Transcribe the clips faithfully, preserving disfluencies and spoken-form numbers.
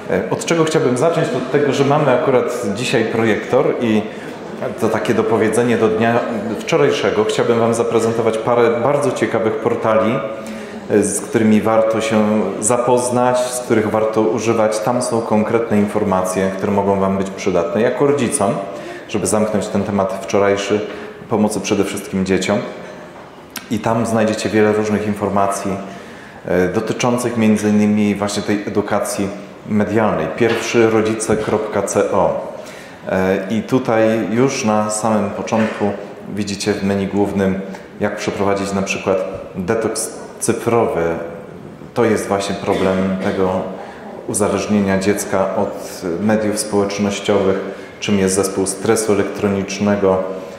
Od czego chciałbym zacząć? Od tego, że mamy akurat dzisiaj projektor i to takie dopowiedzenie do dnia wczorajszego. Chciałbym Wam zaprezentować parę bardzo ciekawych portali, z którymi warto się zapoznać, z których warto używać. Tam są konkretne informacje, które mogą Wam być przydatne jako rodzicom, żeby zamknąć ten temat wczorajszy, pomocy przede wszystkim dzieciom. I tam znajdziecie wiele różnych informacji dotyczących między innymi właśnie tej edukacji medialnej. Pierwszy rodzice kropka co. I tutaj już na samym początku widzicie w menu głównym, jak przeprowadzić na przykład detoks cyfrowy. To jest właśnie problem tego uzależnienia dziecka od mediów społecznościowych, czym jest zespół stresu elektronicznego,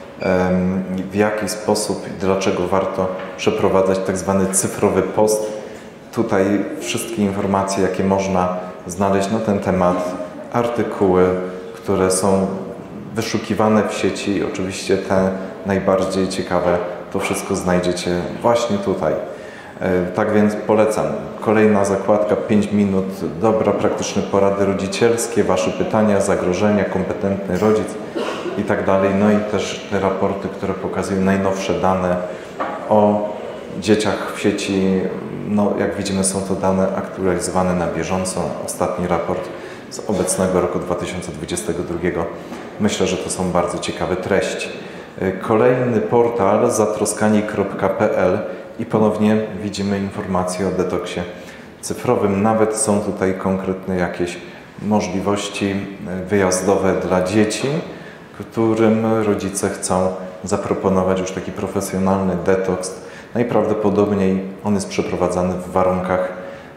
w jaki sposób i dlaczego warto przeprowadzać tak zwany cyfrowy post. Tutaj wszystkie informacje, jakie można znaleźć na ten temat, artykuły, które są wyszukiwane w sieci, oczywiście te najbardziej ciekawe, to wszystko znajdziecie właśnie tutaj. Tak więc polecam. Kolejna zakładka, pięć minut, dobra, praktyczne porady rodzicielskie, Wasze pytania, zagrożenia, kompetentny rodzic i tak dalej. No i też te raporty, które pokazują najnowsze dane o dzieciach w sieci. No, jak widzimy, są to dane aktualizowane na bieżąco. Ostatni raport z obecnego roku dwa tysiące dwudziestego drugiego. Myślę, że to są bardzo ciekawe treści. Kolejny portal zatroskani kropka pl i ponownie widzimy informacje o detoksie cyfrowym. Nawet są tutaj konkretne jakieś możliwości wyjazdowe dla dzieci, którym rodzice chcą zaproponować już taki profesjonalny detoks. Najprawdopodobniej on jest przeprowadzany w warunkach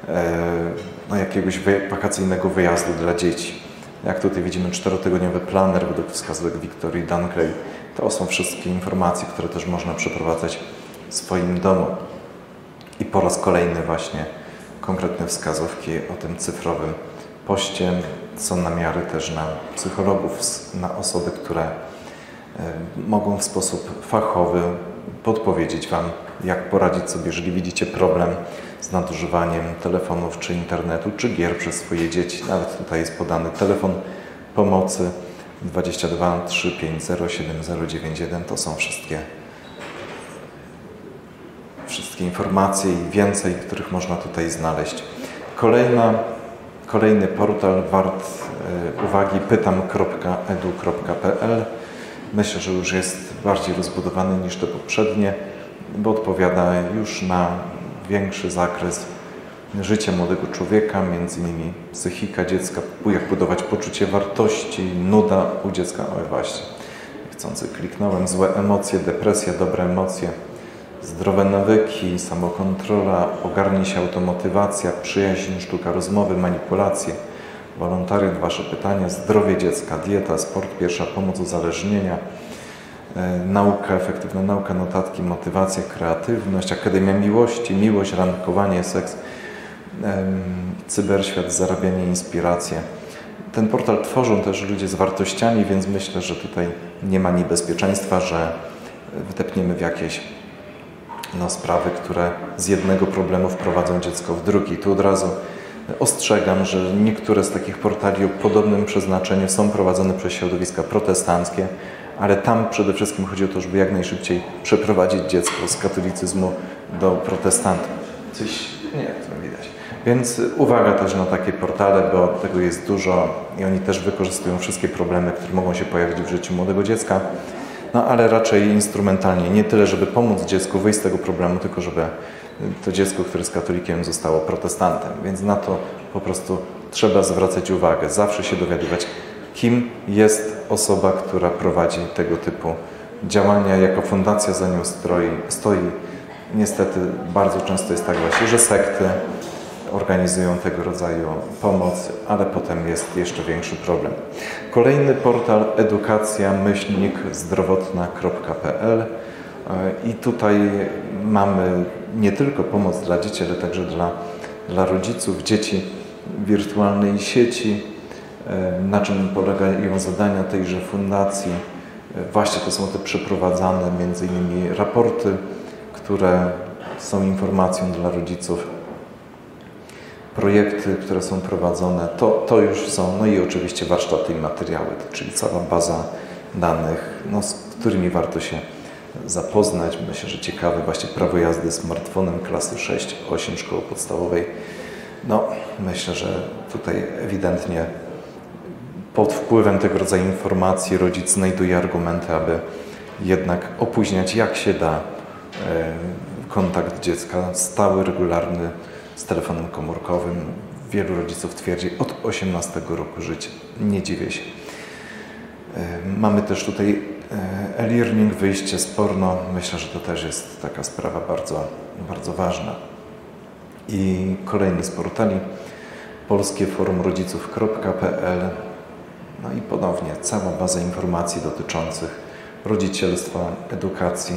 no, jakiegoś wakacyjnego wyjazdu dla dzieci. Jak tutaj widzimy, czterotygodniowy planer według wskazówek Victorii Dunkley. To są wszystkie informacje, które też można przeprowadzać w swoim domu. I po raz kolejny właśnie konkretne wskazówki o tym cyfrowym poście. Są namiary też na psychologów, na osoby, które mogą w sposób fachowy podpowiedzieć Wam, jak poradzić sobie, jeżeli widzicie problem z nadużywaniem telefonów, czy internetu, czy gier przez swoje dzieci. Nawet tutaj jest podany telefon pomocy dwadzieścia dwa trzy pięć zero siedem zero dziewięć jeden. To są wszystkie, wszystkie informacje i więcej, których można tutaj znaleźć. Kolejna, kolejny portal wart y, uwagi, pytam kropka edu kropka pl. Myślę, że już jest bardziej rozbudowany niż te poprzednie, bo odpowiada już na większy zakres życia młodego człowieka, między innymi psychika dziecka, jak budować poczucie wartości, nuda u dziecka, o właśnie, chcący kliknąłem, złe emocje, depresja, dobre emocje, zdrowe nawyki, samokontrola, ogarnij się automotywacja, przyjaźń, sztuka rozmowy, manipulacje, wolontariat, Wasze pytania, zdrowie dziecka, dieta, sport, pierwsza pomoc, uzależnienia, e, nauka, efektywna nauka, notatki, motywacja, kreatywność, Akademia Miłości, miłość, randkowanie, seks, e, cyberświat, zarabianie, inspiracje. Ten portal tworzą też ludzie z wartościami, więc myślę, że tutaj nie ma niebezpieczeństwa, że wdepniemy w jakieś no, sprawy, które z jednego problemu wprowadzą dziecko w drugi. Tu od razu ostrzegam, że niektóre z takich portali o podobnym przeznaczeniu są prowadzone przez środowiska protestanckie, ale tam przede wszystkim chodzi o to, żeby jak najszybciej przeprowadzić dziecko z katolicyzmu do protestantów. Coś nie, to widać. Więc uwaga też na takie portale, bo tego jest dużo i oni też wykorzystują wszystkie problemy, które mogą się pojawić w życiu młodego dziecka, no ale raczej instrumentalnie. Nie tyle, żeby pomóc dziecku wyjść z tego problemu, tylko żeby to dziecko, które jest katolikiem, zostało protestantem. Więc na to po prostu trzeba zwracać uwagę. Zawsze się dowiadywać, kim jest osoba, która prowadzi tego typu działania. Jako fundacja za nią stoi. stoi. Niestety bardzo często jest tak właśnie, że sekty organizują tego rodzaju pomoc, ale potem jest jeszcze większy problem. Kolejny portal edukacja myślnik zdrowotna kropka pl i tutaj mamy nie tylko pomoc dla dzieci, ale także dla, dla rodziców, dzieci w wirtualnej sieci, na czym polegają zadania tejże fundacji. Właśnie to są te przeprowadzane między innymi raporty, które są informacją dla rodziców projekty, które są prowadzone, to, to już są, no i oczywiście warsztaty i materiały, czyli cała baza danych, no, z którymi warto się zapoznać. Myślę, że ciekawe właśnie prawo jazdy smartfonem klasy sześć osiem szkoły podstawowej. No, myślę, że tutaj ewidentnie pod wpływem tego rodzaju informacji rodzic znajduje argumenty, aby jednak opóźniać jak się da kontakt dziecka stały, regularny z telefonem komórkowym. Wielu rodziców twierdzi od osiemnastego roku życia. Nie dziwię się. Mamy też tutaj e-learning, wyjście z porno. Myślę, że to też jest taka sprawa bardzo, bardzo ważna. I kolejny z portali polskie forum rodziców kropka pe el. No i ponownie cała baza informacji dotyczących rodzicielstwa, edukacji.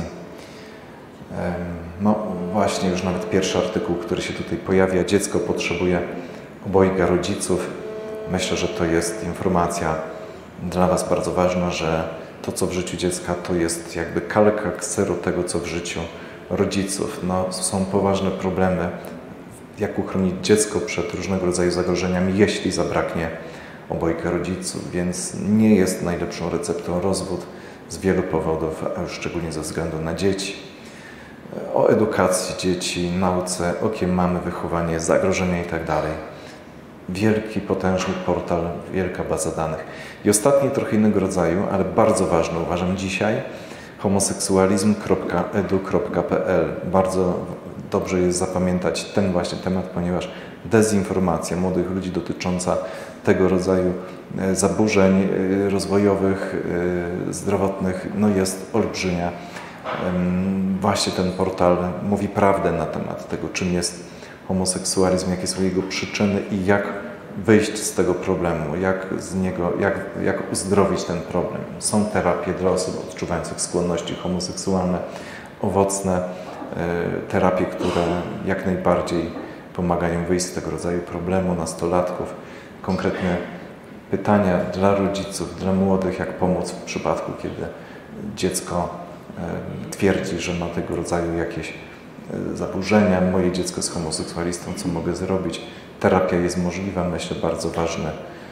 No właśnie już nawet pierwszy artykuł, który się tutaj pojawia, dziecko potrzebuje obojga rodziców. Myślę, że to jest informacja dla Was bardzo ważna, że to, co w życiu dziecka, to jest jakby kalka kseru tego, co w życiu rodziców. No, są poważne problemy, jak uchronić dziecko przed różnego rodzaju zagrożeniami, jeśli zabraknie obojga rodziców, więc nie jest najlepszą receptą rozwód z wielu powodów, a już szczególnie ze względu na dzieci. O edukacji dzieci, nauce, o kim mamy, wychowanie, zagrożenia itd. Wielki, potężny portal, wielka baza danych. I ostatni, trochę innego rodzaju, ale bardzo ważny, uważam dzisiaj, homoseksualizm kropka edu kropka pe el. Bardzo dobrze jest zapamiętać ten właśnie temat, ponieważ dezinformacja młodych ludzi dotycząca tego rodzaju zaburzeń rozwojowych, zdrowotnych, no jest olbrzymia. Właśnie ten portal mówi prawdę na temat tego, czym jest homoseksualizm, jakie są jego przyczyny i jak wyjść z tego problemu, jak z niego, jak, jak uzdrowić ten problem. Są terapie dla osób odczuwających skłonności homoseksualne, owocne terapie, które jak najbardziej pomagają wyjść z tego rodzaju problemu nastolatków. Konkretne pytania dla rodziców, dla młodych, jak pomóc w przypadku, kiedy dziecko twierdzi, że ma tego rodzaju jakieś zaburzenia. Moje dziecko jest homoseksualistą, co mogę zrobić? Terapia jest możliwa, myślę, bardzo ważne,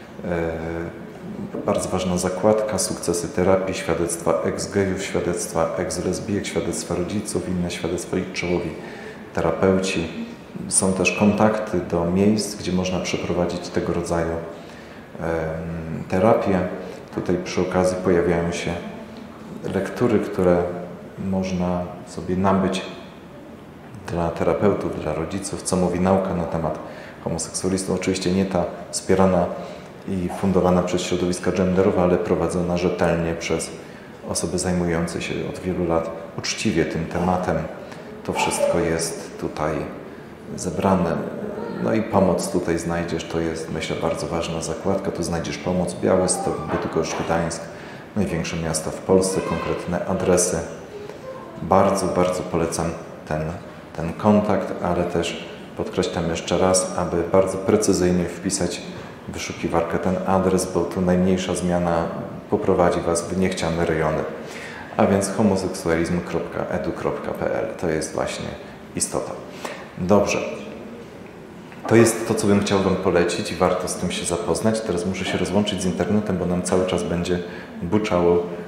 bardzo ważna zakładka, sukcesy terapii, świadectwa ex-gejów, świadectwa ex-lesbijek, świadectwa rodziców, inne świadectwa i czołowi terapeuci. Są też kontakty do miejsc, gdzie można przeprowadzić tego rodzaju terapię. Tutaj przy okazji pojawiają się lektury, które można sobie nabyć dla terapeutów, dla rodziców, co mówi nauka na temat homoseksualistów. Oczywiście nie ta wspierana i fundowana przez środowiska genderowe, ale prowadzona rzetelnie przez osoby zajmujące się od wielu lat uczciwie tym tematem. To wszystko jest tutaj zebrane. No i pomoc tutaj znajdziesz, to jest, myślę, bardzo ważna zakładka. Tu znajdziesz pomoc Białystok, Bydgoszcz, Gdańsk, największe miasta w Polsce, konkretne adresy. Bardzo, bardzo polecam ten, ten kontakt, ale też podkreślam jeszcze raz, aby bardzo precyzyjnie wpisać w wyszukiwarkę ten adres, bo tu najmniejsza zmiana poprowadzi Was w niechciane rejony. A więc homoseksualizm kropka edu kropka pe el. To jest właśnie istota. Dobrze. To jest to, co bym chciał Wam polecić i warto z tym się zapoznać. Teraz muszę się rozłączyć z internetem, bo nam cały czas będzie buczało